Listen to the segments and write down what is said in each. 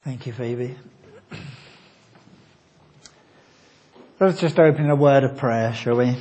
Thank you, Phoebe. Let's just open a word of prayer, shall we?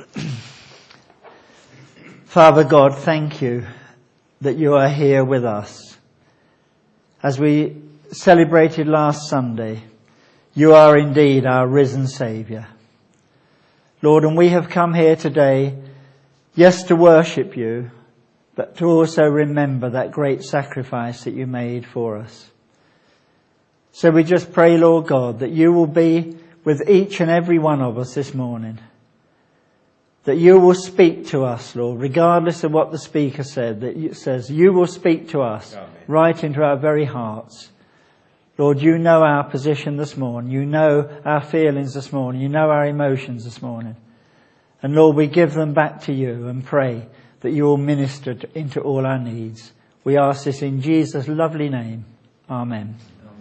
Father God, thank you that you are here with us. As we celebrated last Sunday, you are indeed our risen Saviour. Lord, and we have come here today, yes, to worship you, but to also remember that great sacrifice that you made for us. So we just pray, Lord God, that you will be with each and every one of us this morning. That you will speak to us, Lord, regardless of what the speaker said, that it says you will speak to us. Amen. Right into our very hearts. Lord, you know our position this morning. You know our feelings this morning. You know our emotions this morning. And Lord, we give them back to you and pray that you will minister into all our needs. We ask this in Jesus' lovely name. Amen.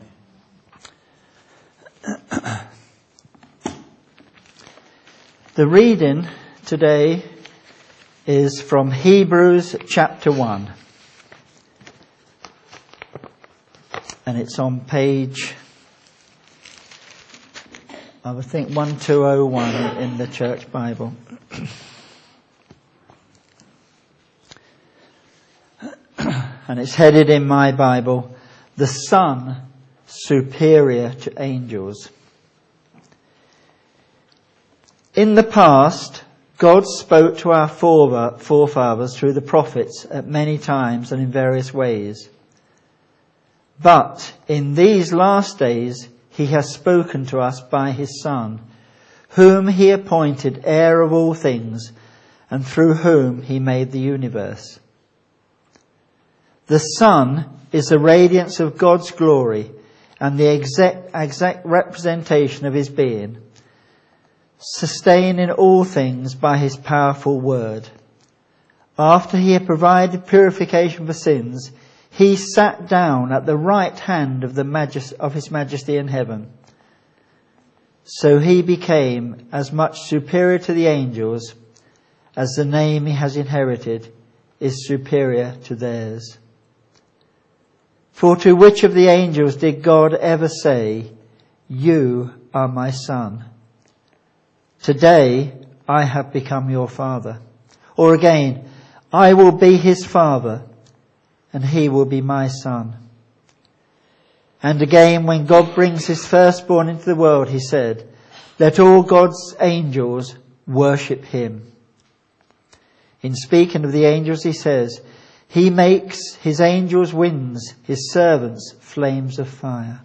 The reading today is from Hebrews chapter 1. And it's on page, I think, 1201 in the Church Bible. And it's headed in my Bible, "The Son Superior to Angels." In the past, God spoke to our forefathers through the prophets at many times and in various ways. But in these last days, he has spoken to us by his Son, whom he appointed heir of all things, and through whom he made the universe. The Son is the radiance of God's glory and the exact representation of his being, sustaining all things by his powerful word. After he had provided purification for sins, he sat down at the right hand of his majesty in heaven. So he became as much superior to the angels as the name he has inherited is superior to theirs. For to which of the angels did God ever say, "You are my son. Today I have become your father"? Or again, "I will be his father, and he will be my son"? And again, when God brings his firstborn into the world, he said, "Let all God's angels worship him." In speaking of the angels, he says, "He makes his angels winds, his servants flames of fire."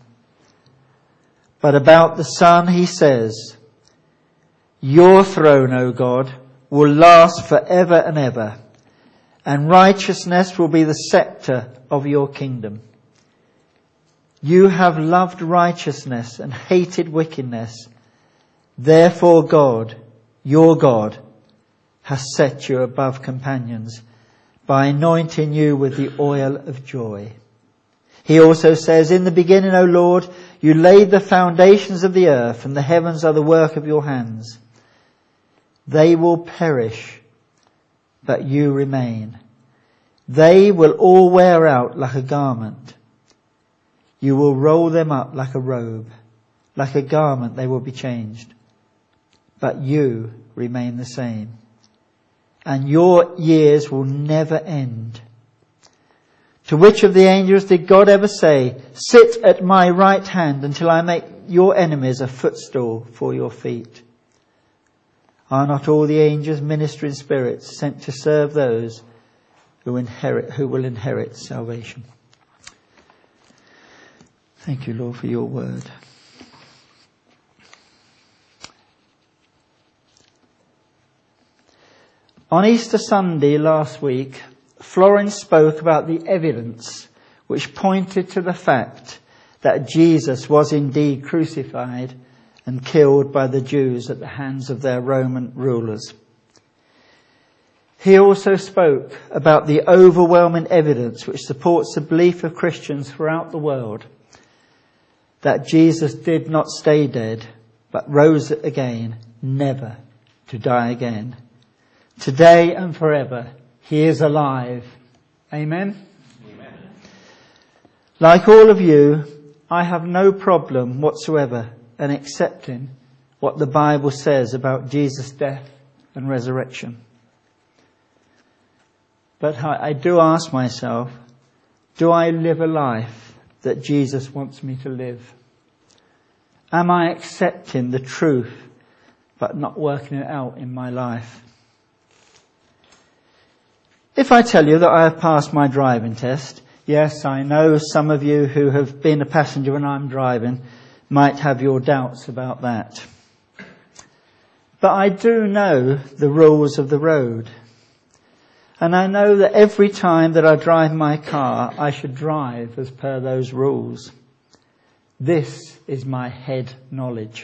But about the Son he says, "Your throne, O God, will last forever and ever, and righteousness will be the scepter of your kingdom. You have loved righteousness and hated wickedness. Therefore God, your God, has set you above companions by anointing you with the oil of joy." He also says, "In the beginning, O Lord, you laid the foundations of the earth, and the heavens are the work of your hands. They will perish, but you remain. They will all wear out like a garment. You will roll them up like a robe. Like a garment they will be changed. But you remain the same. And your years will never end." To which of the angels did God ever say, "Sit at my right hand until I make your enemies a footstool for your feet"? Are not all the angels ministering spirits sent to serve those who will inherit salvation? Thank you, Lord, for your word. On Easter Sunday last week, Florence spoke about the evidence which pointed to the fact that Jesus was indeed crucified and killed by the Jews at the hands of their Roman rulers. He also spoke about the overwhelming evidence which supports the belief of Christians throughout the world that Jesus did not stay dead, but rose again, never to die again. Today and forever, he is alive. Amen? Amen. Like all of you, I have no problem whatsoever in accepting what the Bible says about Jesus' death and resurrection. But I do ask myself, do I live a life that Jesus wants me to live? Am I accepting the truth but not working it out in my life? If I tell you that I have passed my driving test, yes, I know some of you who have been a passenger when I'm driving might have your doubts about that. But I do know the rules of the road. And I know that every time that I drive my car, I should drive as per those rules. This is my head knowledge.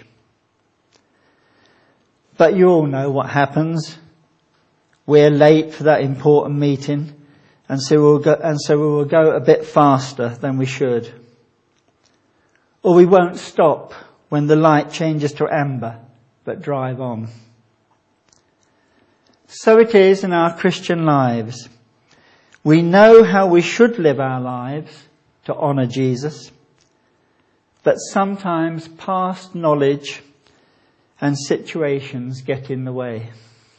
But you all know what happens. We're late for that important meeting, and so we will go a bit faster than we should. Or we won't stop when the light changes to amber, but drive on. So it is in our Christian lives. We know how we should live our lives to honour Jesus, but sometimes past knowledge and situations get in the way.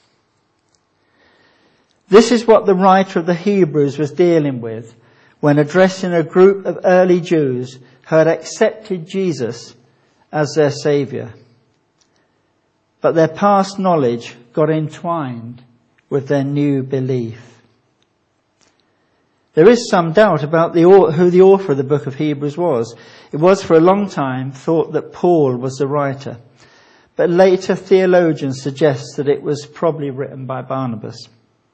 This is what the writer of the Hebrews was dealing with when addressing a group of early Jews who had accepted Jesus as their Saviour. But their past knowledge got entwined with their new belief. There is some doubt about who the author of the book of Hebrews was. It was for a long time thought that Paul was the writer, but later theologians suggest that it was probably written by Barnabas.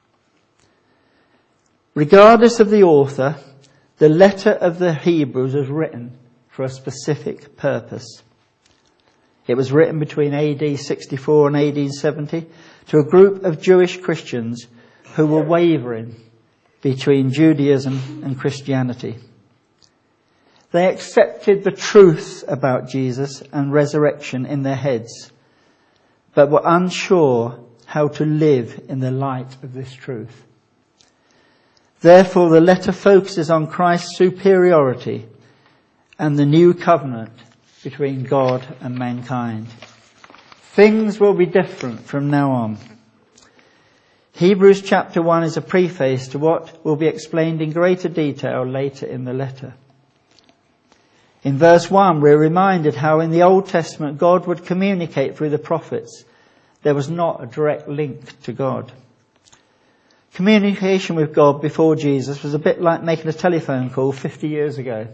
Regardless of the author, the letter of the Hebrews was written for a specific purpose. It was written between AD 64 and AD 70 to a group of Jewish Christians who were wavering between Judaism and Christianity. They accepted the truth about Jesus and resurrection in their heads, but were unsure how to live in the light of this truth. Therefore, the letter focuses on Christ's superiority and the new covenant between God and mankind. Things will be different from now on. Hebrews chapter 1 is a preface to what will be explained in greater detail later in the letter. In verse 1, we're reminded how in the Old Testament God would communicate through the prophets. There was not a direct link to God. Communication with God before Jesus was a bit like making a telephone call 50 years ago,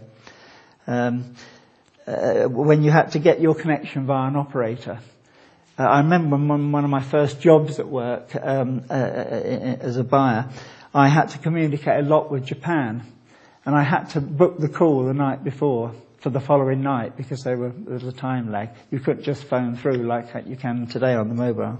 when you had to get your connection via an operator. I remember one of my first jobs at work as a buyer, I had to communicate a lot with Japan, and I had to book the call the night before for the following night because there was a time lag. You couldn't just phone through like you can today on the mobile.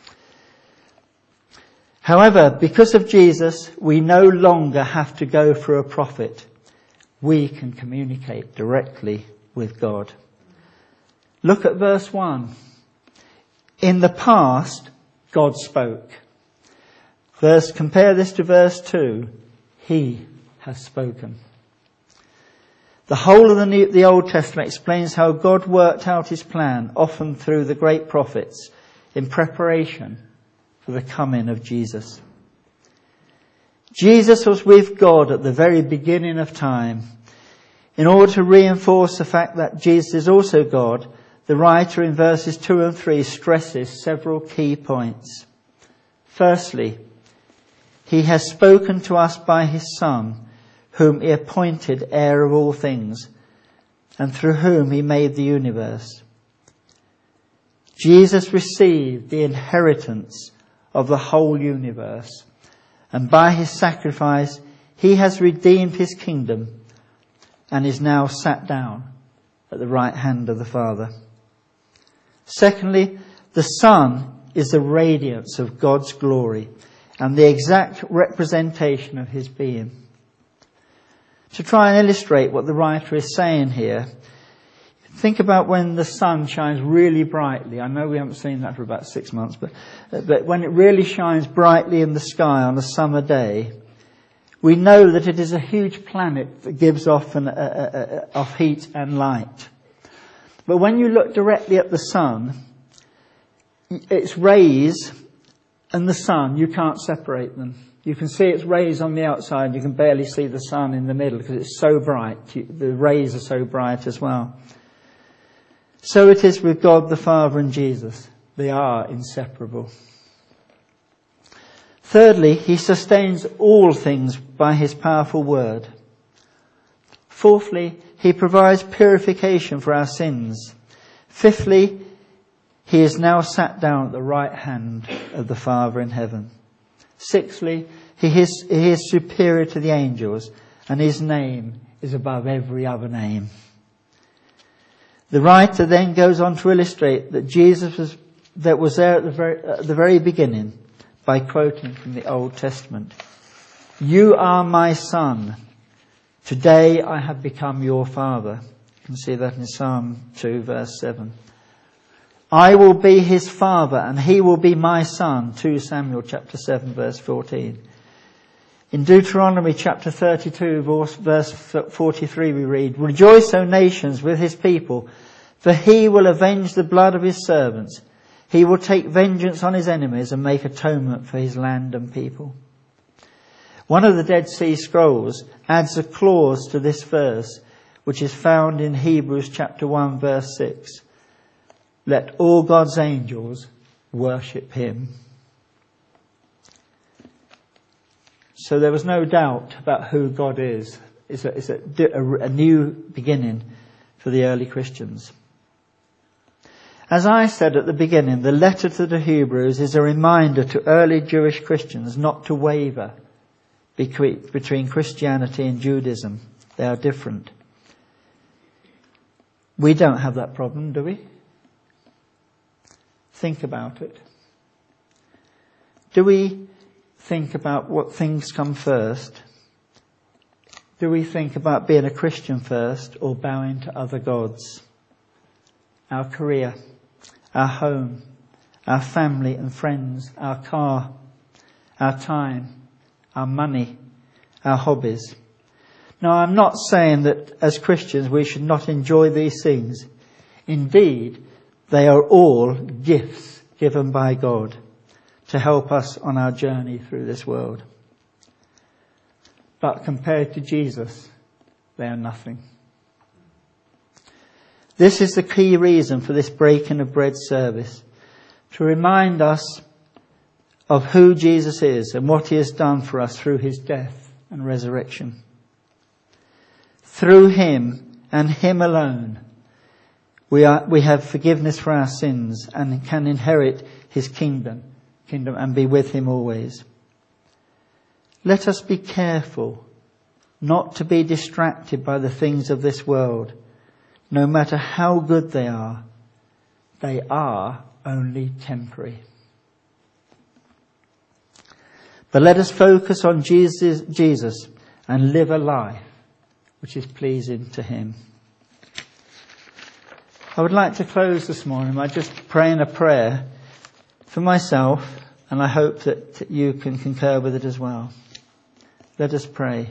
However, because of Jesus, we no longer have to go through a prophet. We can communicate directly with God. Look at verse 1. In the past, God spoke. Compare this to verse 2. He has spoken. The whole of the Old Testament explains how God worked out his plan, often through the great prophets, in preparation for the coming of Jesus. Jesus was with God at the very beginning of time. In order to reinforce the fact that Jesus is also God, the writer in verses 2 and 3 stresses several key points. Firstly, he has spoken to us by his Son, whom he appointed heir of all things, and through whom he made the universe. Jesus received the inheritance of the whole universe, and by his sacrifice he has redeemed his kingdom and is now sat down at the right hand of the Father. Secondly, the Son is the radiance of God's glory and the exact representation of his being. To try and illustrate what the writer is saying here, think about when the sun shines really brightly. I know we haven't seen that for about 6 months, but when it really shines brightly in the sky on a summer day, We know that it is a huge planet that gives off off heat and light. But when you look directly at the sun, its rays and the sun, you can't separate them. You can see its rays on the outside. You can barely see the sun in the middle because it's so bright. The rays are so bright as well. So it is with God the Father and Jesus. They are inseparable. Thirdly, he sustains all things by his powerful word. Fourthly, he provides purification for our sins. Fifthly, he is now sat down at the right hand of the Father in heaven. Sixthly, he is superior to the angels, and his name is above every other name. The writer then goes on to illustrate that Jesus was there at the very beginning by quoting from the Old Testament. You are my son. Today I have become your father. You can see that in Psalm 2 verse 7. I will be his father and he will be my son. 2 Samuel chapter 7 verse 14. In Deuteronomy chapter 32 verse 43 we read, Rejoice, O nations, with his people, for he will avenge the blood of his servants. He will take vengeance on his enemies and make atonement for his land and people. One of the Dead Sea Scrolls adds a clause to this verse, which is found in Hebrews chapter 1 verse 6. Let all God's angels worship him. So there was no doubt about who God is. It's a new beginning for the early Christians. As I said at the beginning, the letter to the Hebrews is a reminder to early Jewish Christians not to waver between Christianity and Judaism. They are different. We don't have that problem, do we? Think about it. Do we think about what things come first? Do we think about being a Christian first or bowing to other gods? Our career, our home, our family and friends, our car, our time, our money, our hobbies. Now, I'm not saying that as Christians we should not enjoy these things. Indeed, they are all gifts given by God to help us on our journey through this world. But compared to Jesus, they are nothing. This is the key reason for this breaking of bread service, to remind us of who Jesus is and what he has done for us through his death and resurrection. Through him and him alone, we have forgiveness for our sins and can inherit his kingdom and be with him always. Let us be careful not to be distracted by the things of this world. No matter how good they are only temporary. But let us focus on Jesus and live a life which is pleasing to him. I would like to close this morning by just praying a prayer for myself, and I hope that you can concur with it as well. Let us pray.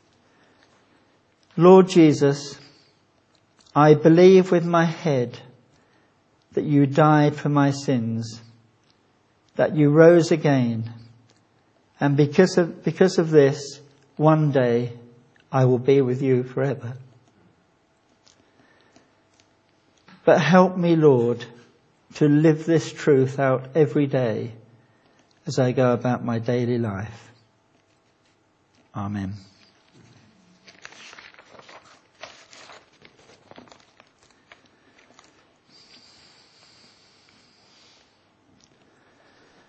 Lord Jesus, I believe with my head that you died for my sins, that you rose again, and because of this, one day I will be with you forever. But help me, Lord, to live this truth out every day as I go about my daily life. Amen.